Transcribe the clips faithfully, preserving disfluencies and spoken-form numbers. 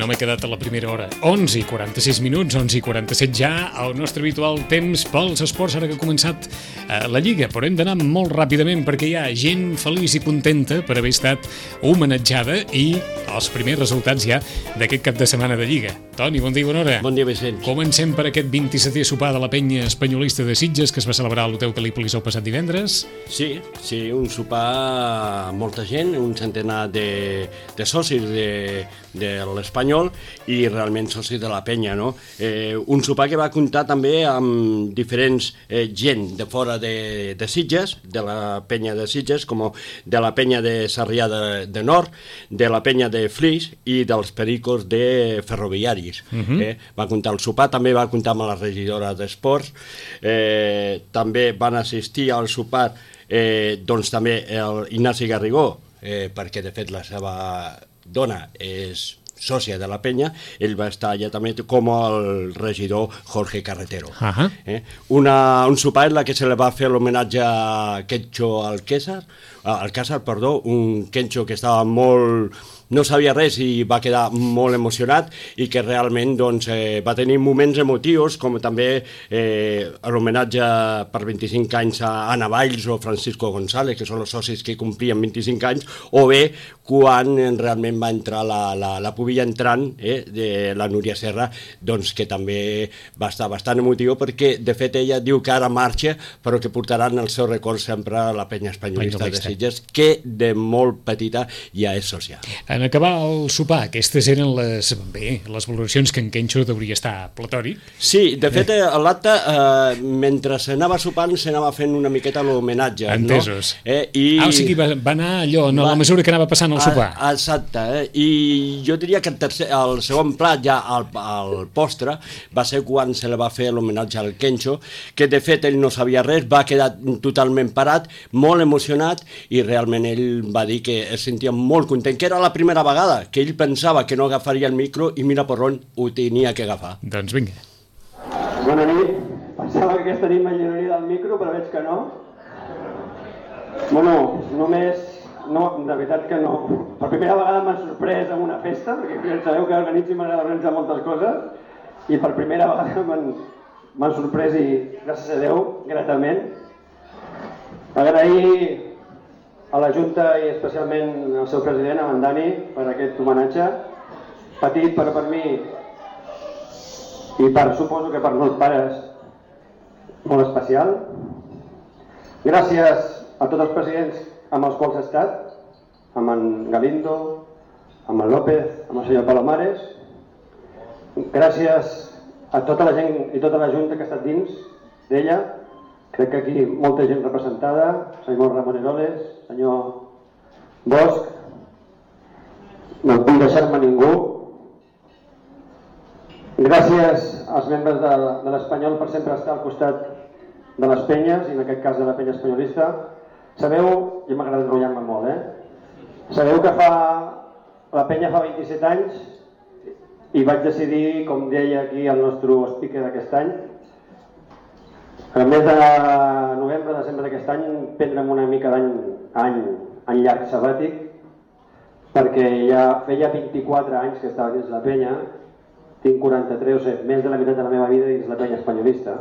No m'he quedat a la primera hora. onze i quaranta-sis minuts, onze i quaranta-set ja, el nostre habitual temps pels esports, ara que ha començat eh, la Lliga, però hem d'anar molt ràpidament perquè hi ha gent feliç i contenta per haver estat homenatjada i els primers resultats ja d'aquest cap de setmana de Lliga. Toni, bon dia i bona hora. Bon dia, Vicenç. Comencem per aquest vint-i-setè sopar de la penya espanyolista de Sitges que es va celebrar a l'Hotel Calípolis el passat divendres. Sí, sí, un sopar amb molta gent, un centenar de, de socis de, de l'Espanyol i realment socis de la penya, no? Eh, un sopar que va comptar també amb diferents eh, gent de fora de, de Sitges, de la penya de Sitges, com de la penya de Sarrià de, de Nord, de la penya de Flix i dels pericos de ferroviaris. Uh-huh. eh, va comptar el sopar, també va comptar amb la regidora d'Esports, eh, també van assistir al sopar eh, doncs també el Ignasi Garrigó, eh, perquè de fet la seva dona és sòcia de la penya, ell va estar allà també com el regidor Jorge Carretero. Uh-huh. eh? Una, un sopar en la que se li va fer l'homenatge a Kencho Alcázar, Alcázar, perdó, un Kencho que estava molt... no sabia res i va quedar molt emocionat i que realment doncs, eh, va tenir moments emotius, com també eh, l'homenatge per vint-i-cinc anys a Anna Valls o Francisco González, que són els socis que complien vint-i-cinc anys, o bé quan realment va entrar la, la, la pubilla entrant eh, de la Núria Serra, doncs que també va estar bastant emotiu perquè de fet ella diu que ara marxa però que portaran el seu record sempre a la penya espanyolista de Sitges, que de molt petita ja és sòcia. En acabar el sopar, aquestes eren les, bé, les valoracions que en Kencho deuria estar platòric. Sí, de fet, a l'acte, eh, mentre s'anava sopant, s'anava fent una miqueta l'homenatge. Entesos. No? Eh, i... Ah, o sigui, va, va anar allò, no, va... a la mesura que anava passant el sopar. Ah, exacte, eh? I jo diria que el, tercer, el segon plat, ja al, al postre, va ser quan se li va fer l'homenatge al Kencho, que de fet ell no sabia res, va quedar totalment parat, molt emocionat, i realment ell va dir que es sentia molt content, que era la primera vegada que ell pensava que no agafaria el micro i mira per on ho tenia que agafar. Doncs vinga. Bona nit. Pensava que aquesta nit m'allanaria del micro, però veig que no. Bueno, només... No, de veritat que no. Per primera vegada m'ha sorprès en una festa, perquè sabeu que organitzo i m'agrada organitzar moltes coses, i per primera vegada m'han sorprès i, gràcies a Déu, gratament. Agrair a la Junta i especialment al seu president, a en Dani, per aquest homenatge, petit però per mi i per, suposo que per molts pares, molt especial. Gràcies a tots els presidents amb els quals he estat, amb en Galindo, amb en López, amb el senyor Palomares. Gràcies a tota la gent i tota la Junta que ha estat dins d'ella. Crec que aquí molta gent representada, senyor Ramon Eroles, senyor Bosch, no vull deixar-me ningú. Gràcies als membres de, de l'Espanyol per sempre estar al costat de les penyes, i en aquest cas de la penya espanyolista. Sabeu, jo m'agrada enrotllar-me molt, eh? Sabeu que fa, la penya fa vint-i-set anys i vaig decidir, com deia aquí el nostre speaker d'aquest any, el mes de novembre, desembre d'aquest any, prendre'm una mica d'any any, any llarg sabàtic, perquè ja feia vint-i-quatre anys que estava dins la penya, tinc quaranta-tres, o sigui, més de la meitat de la meva vida dins la penya espanyolista.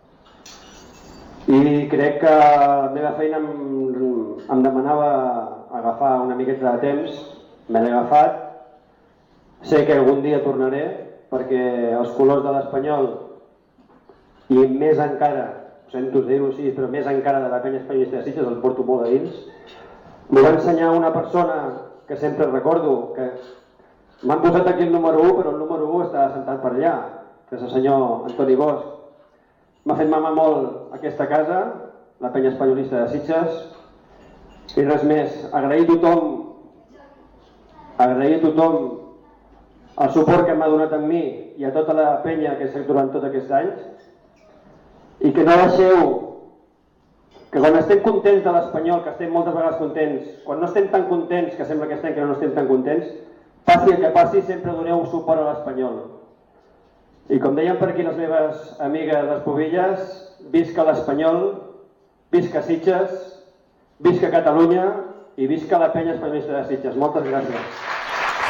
I crec que la meva feina em, em demanava agafar una miqueta de temps, me l'he agafat, sé que algun dia tornaré, perquè els colors de l'Espanyol, i més encara, ho sento dir-ho així, però més encara de la penya espanyolista de Sitges, el porto molt a dins. M'ho va ensenyar una persona que sempre recordo, que m'han posat aquí el número u, però el número u està sentat per allà, que és el senyor Antoni Bosch. M'ha fet mamar molt aquesta casa, la penya espanyolista de Sitges, i res més. Agrair a tothom, agrair a tothom el suport que m'ha donat a mi i a tota la penya que he fet durant tots aquests anys, i que no deixeu que quan estem contents de l'Espanyol, que estem moltes vegades contents, quan no estem tan contents, que sembla que estem que no estem tan contents, passi el que passi, sempre doneu suport a l'Espanyol. I com deien per aquí les meves amigues les Pubilles, visca l'Espanyol, visca Sitges, visca Catalunya i visca la penya espanyolista de Sitges. Moltes gràcies.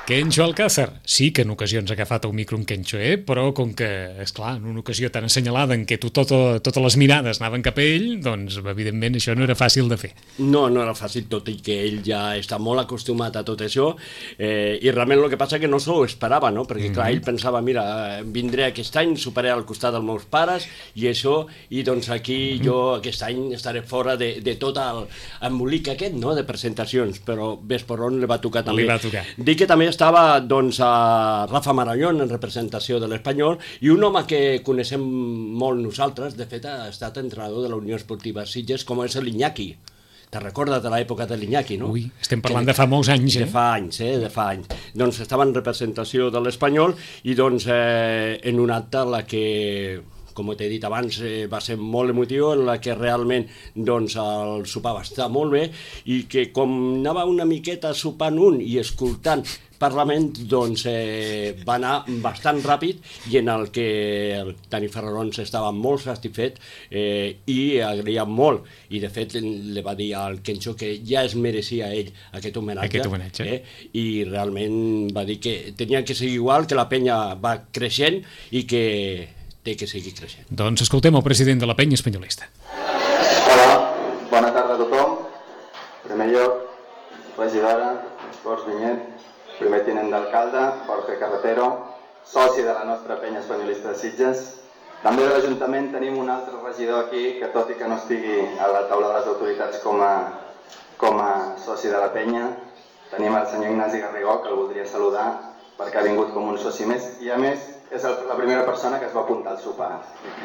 Kencho Alcázar, sí que en ocasions ha agafat el micro amb Kencho, eh? Però com que, esclar, en una ocasió tan assenyalada en què tu, tot, totes les mirades anaven cap a ell, doncs evidentment això no era fàcil de fer. No, no era fàcil, tot i que ell ja està molt acostumat a tot això, eh, i realment el que passa que no s'ho esperava, no? Perquè clar, ell pensava, mira, vindré aquest any, superaré al costat dels meus pares i això, i doncs aquí jo aquest any estaré fora de, de tot el embolic aquest, no?, de presentacions, però ves per on li va tocar també. Li va tocar. Dic que també estava doncs, a Rafa Marañón en representació de l'Espanyol i un home que coneixem molt nosaltres, de fet ha estat entrenador de la Unió Esportiva Sitges, com és l'Iñaki. Te recordes de l'època de l'Iñaki, no? Ui, estem parlant de fa molts anys, eh? De fa anys, eh? De fa anys. Doncs estava en representació de l'Espanyol i doncs eh, en un acte en la que, com t'he dit abans, eh, va ser molt emotiu, en la que realment doncs, el sopar va estar molt bé i que com anava una miqueta sopant un i escoltant Parlament, doncs eh, va anar bastant ràpid i en el que el Dani Ferrarons estava molt satisfet eh, i agraïa molt i de fet li va dir al Kencho que ja es mereixia ell aquest homenatge, aquest homenatge. Eh, i realment va dir que tenia que seguir igual, que la penya va creixent i que té que seguir creixent. Doncs escoltem el president de la penya espanyolista. Hola, bona tarda a tothom. En primer lloc, regidora, Esports Vinyet, primer tinent d'alcalde, Jorge Carretero, soci de la nostra penya espanyolista de Sitges. També de l'Ajuntament tenim un altre regidor aquí que tot i que no estigui a la taula de les autoritats com a, com a soci de la penya, tenim el senyor Ignasi Garrigó, que el voldria saludar perquè ha vingut com un soci més i a més és el, la primera persona que es va apuntar al sopar.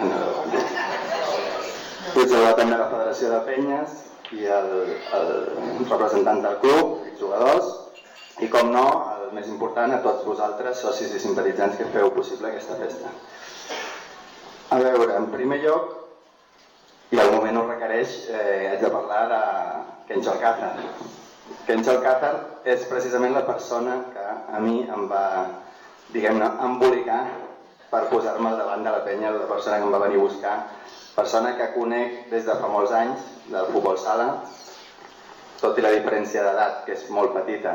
Vull saludar també la Federació de Penyes i el, el representant del club, els jugadors, i com no, el més important, a tots vosaltres, socis i simpatitzants que feu possible aquesta festa. A veure, en primer lloc, i el moment ho requereix, eh, haig de parlar de Kencho Alcázar. Kencho Alcázar és precisament la persona que a mi em va, diguem-ne, embolicar per posar-me al davant de la penya, la persona que em va venir a buscar, persona que conec des de fa molts anys, del futbol sala, tot i la diferència d'edat, que és molt petita.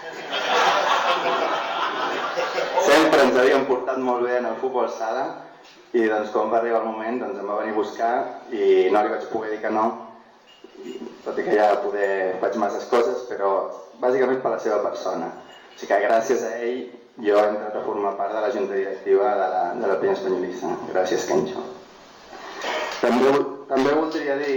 Sempre ens havíem portat molt bé en el futbol sala i doncs quan va arribar el moment doncs em va venir a buscar i no li vaig poder dir que no, tot i que ja poder faig masses coses, però bàsicament per la seva persona. O sigui que gràcies a ell jo he entrat a formar part de la junta directiva de la, de la penya espanyolista. Gràcies, Kencho. També, també voldria dir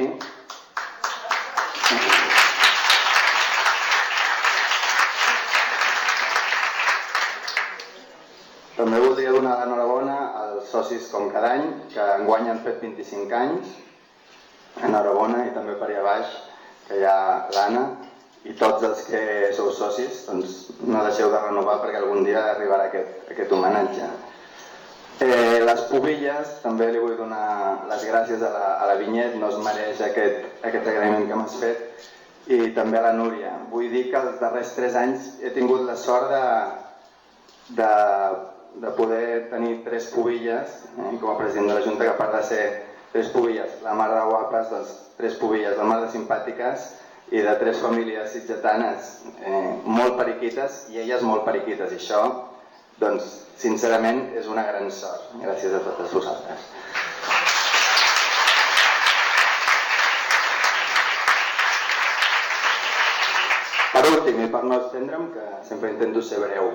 També voldria donar l'enhorabona als socis com cada any, que enguany han fet vint-i-cinc anys. Enhorabona, i també per allà baix, que hi ha l'Anna, i tots els que sou socis, doncs no deixeu de renovar perquè algun dia arribarà aquest, aquest homenatge. Eh, les Pubilles, també li vull donar les gràcies a la, a la Vinyet, no es mereix aquest, aquest agraïment que m'has fet, i també a la Núria. Vull dir que els darrers tres anys he tingut la sort de, de de poder tenir tres pubilles, eh, com a president de la Junta, que a part de ser tres pubilles, la mar de guapes, doncs tres pubilles, la mar de simpàtiques i de tres famílies sitgetanes eh, molt periquites i elles molt periquites. I això, doncs, sincerament, és una gran sort. Gràcies a totes vosaltres. Per últim, i per no estendre'm, que sempre intento ser breu,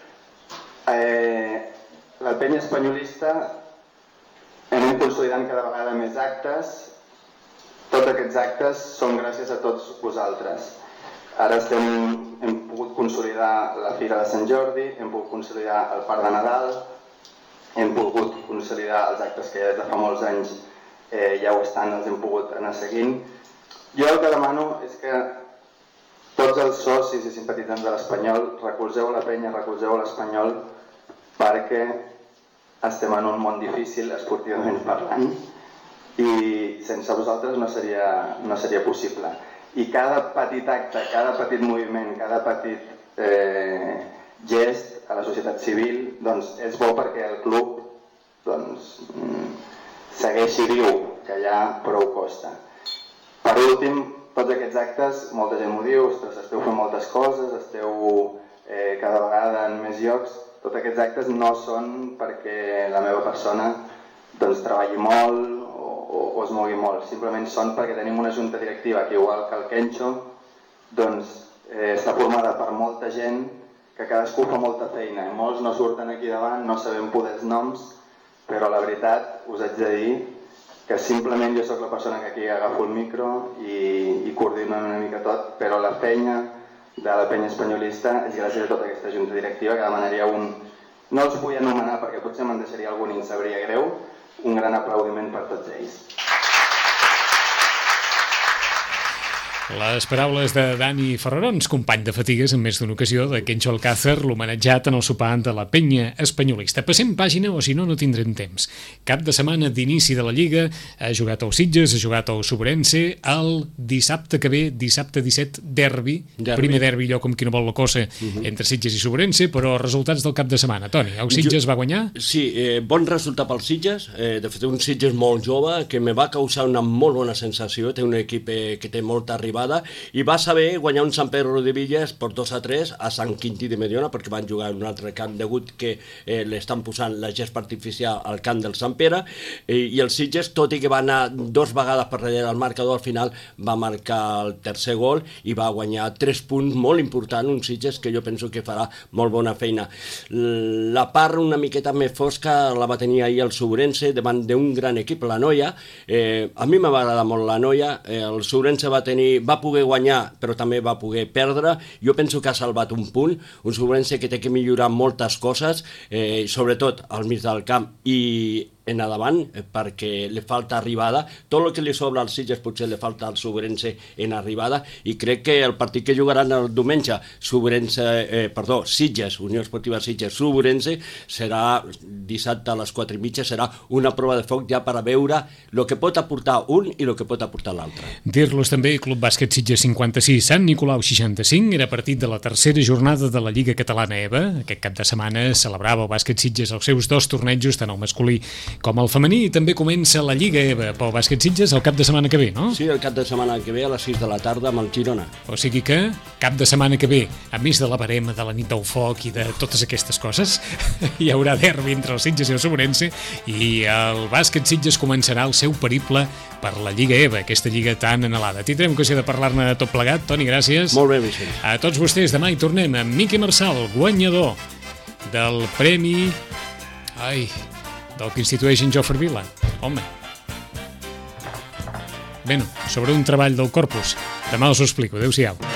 Eh, la penya espanyolista anem consolidant cada vegada més actes. Tots aquests actes són gràcies a tots vosaltres. Ara estem, hem pogut consolidar la Fira de Sant Jordi, hem pogut consolidar el Parc de Nadal, hem pogut consolidar els actes que ja des de fa molts anys eh, ja ho estan, els hem pogut anar seguint. Jo el que demano és que tots els socis i simpatitzants de l'Espanyol recolzeu la penya, recolzeu l'Espanyol, perquè estem en un món difícil esportivament parlant i sense vosaltres no seria, no seria possible. I cada petit acte, cada petit moviment, cada petit eh, gest a la societat civil doncs, és bo perquè el club doncs, segueixi viu, que ja prou costa. Per últim, tots aquests actes, molta gent m'ho diu, esteu fent moltes coses, esteu eh, cada vegada en més llocs. Tots aquests actes no són perquè la meva persona doncs, treballi molt o, o, o es mogui molt, simplement són perquè tenim una junta directiva que, igual que el Kencho, doncs, eh, està formada per molta gent que cadascú fa molta feina. Molts no surten aquí davant, no sabem poder els noms, però la veritat us haig de dir que simplement jo sóc la persona que aquí agafo el micro i, i coordino una mica tot, però la feina de la penya espanyolista és gràcies a tota aquesta junta directiva, que demanaria un... No els vull anomenar perquè potser me'n deixaria algun i em sabria greu, un gran aplaudiment per tots ells. Les paraules de Dani Ferrarons, company de fatigues en més d'una ocasió de Kencho Alcácer, l'homenatjat en el sopar de la penya espanyolista. Passem pàgina o si no, no tindrem temps. Cap de setmana d'inici de la Lliga, ha jugat al Sitges, ha jugat al Sobrense, el dissabte que ve, dissabte disset, derbi, derbi. primer derbi, allò com qui no vol la cosa, uh-huh. entre Sitges i Sobrense, però resultats del cap de setmana. Toni, el Sitges jo... va guanyar? Sí, eh, bon resultat pel Sitges, eh, de fet un Sitges molt jove, que me va causar una molt bona sensació, té un equip eh, que té molta arribada, i va saber guanyar un Sant Pedro de Villas per dos a tres a Sant Quintí de Mediona, perquè van jugar en un altre camp degut que eh, l'estan posant la gespa artificial al camp del Sant Pere, eh, i el Sitges, tot i que va anar dos vegades per darrere del marcador, al final va marcar el tercer gol i va guanyar tres punts molt important, un Sitges que jo penso que farà molt bona feina. La part una miqueta més fosca la va tenir ahir el Sobrense davant d'un gran equip, la Noia. Eh, a mi m'ha agradat molt la Noia, eh, el Sobrense va tenir va poder guanyar, però també va poder perdre. Jo penso que ha salvat un punt, un Sobrense que té que millorar moltes coses, eh, sobretot al mig del camp i en endavant, perquè li falta arribada. Tot el que li sobra als Sitges potser li falta al Sobrense en arribada, i crec que el partit que jugaran el diumenge, Sobrense, eh, perdó, Sitges, Unió Esportiva Sitges, Sobrense, serà dissabte a les quatre i mitja, serà una prova de foc ja per a veure el que pot aportar un i el que pot aportar l'altre. Dir-los també, Club Bàsquet Sitges cinquanta-sis, Sant Nicolau seixanta-cinc, era partit de la tercera jornada de la Lliga Catalana E V A. Aquest cap de setmana celebrava el Bàsquet Sitges els seus dos tornejos, tant el masculí com el femení, i també comença la Lliga E V A pel Bàsquet Sitges el cap de setmana que ve, no? Sí, el cap de setmana que ve a les sis de la tarda amb el Girona. O sigui que cap de setmana que ve, a més de la barema, de la nit del foc i de totes aquestes coses, hi haurà derbi entre el Sitges i el Sobrense, i el Bàsquet Sitges començarà el seu periple per la Lliga E V A, aquesta lliga tan anhelada. Tindrem ocasió de parlar-ne de tot plegat. Toni, gràcies. Molt bé, Vicent. A tots vostès, demà hi tornem amb Miqui Marçal, guanyador del premi... Ai... del que institueix en Jofre Vila. Home. Bé, no, sobre un treball del Corpus. Demà us ho explico. Adéu-siau.